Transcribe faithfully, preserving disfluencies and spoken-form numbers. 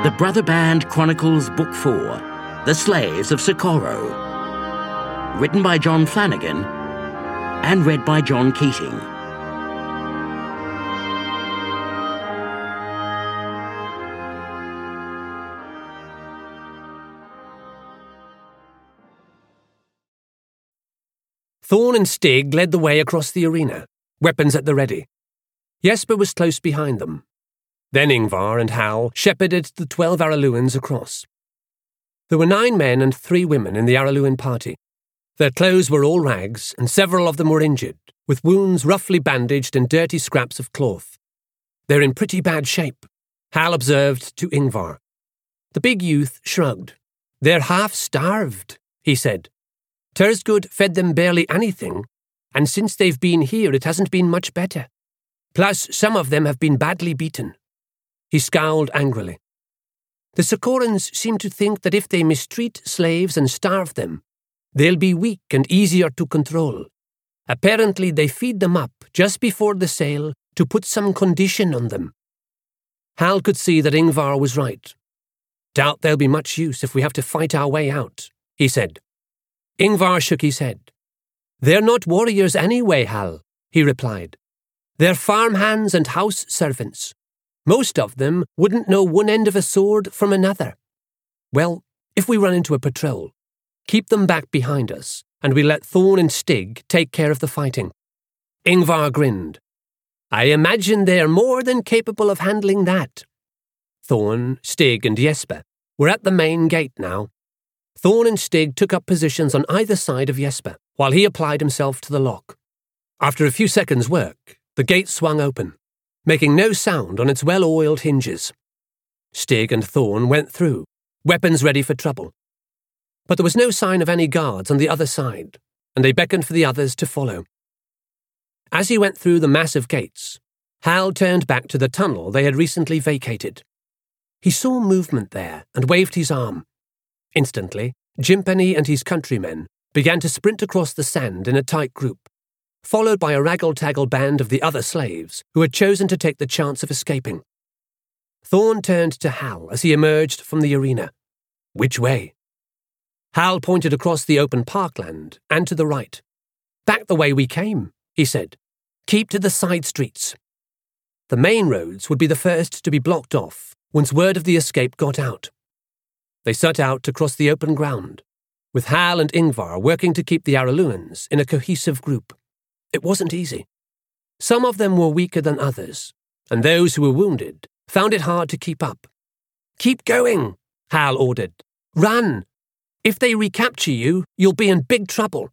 The Brother Band Chronicles Book four, The Slaves of Socorro. Written by John Flanagan and read by John Keating. Thorn and Stig led the way across the arena, weapons at the ready. Jesper was close behind them. Then Ingvar and Hal shepherded the twelve Araluans across. There were nine men and three women in the Araluan party. Their clothes were all rags, and several of them were injured, with wounds roughly bandaged and dirty scraps of cloth. "They're in pretty bad shape," Hal observed to Ingvar. The big youth shrugged. "They're half-starved," he said. "Tursgud fed them barely anything, and since they've been here it hasn't been much better. Plus, some of them have been badly beaten." He scowled angrily. "The Socorrans seem to think that if they mistreat slaves and starve them, they'll be weak and easier to control. Apparently they feed them up just before the sale to put some condition on them." Hal could see that Ingvar was right. "Doubt there'll be much use if we have to fight our way out," he said. Ingvar shook his head. "They're not warriors anyway, Hal," he replied. "They're farmhands and house servants. Most of them wouldn't know one end of a sword from another. Well, if we run into a patrol, keep them back behind us, and we let Thorn and Stig take care of the fighting." Ingvar grinned. "I imagine they're more than capable of handling that." Thorn, Stig, and Jesper were at the main gate now. Thorn and Stig took up positions on either side of Jesper, while he applied himself to the lock. After a few seconds' work, the gate swung open, making no sound on its well-oiled hinges. Stig and Thorn went through, weapons ready for trouble. But there was no sign of any guards on the other side, and they beckoned for the others to follow. As he went through the massive gates, Hal turned back to the tunnel they had recently vacated. He saw movement there and waved his arm. Instantly, Jimpenny and his countrymen began to sprint across the sand in a tight group, followed by a raggle-taggle band of the other slaves who had chosen to take the chance of escaping. Thorn turned to Hal as he emerged from the arena. "Which way?" Hal pointed across the open parkland and to the right. "Back the way we came," he said. "Keep to the side streets." The main roads would be the first to be blocked off once word of the escape got out. They set out to cross the open ground, with Hal and Ingvar working to keep the Araluans in a cohesive group. It wasn't easy. Some of them were weaker than others, and those who were wounded found it hard to keep up. "Keep going," Hal ordered. "Run! If they recapture you, you'll be in big trouble."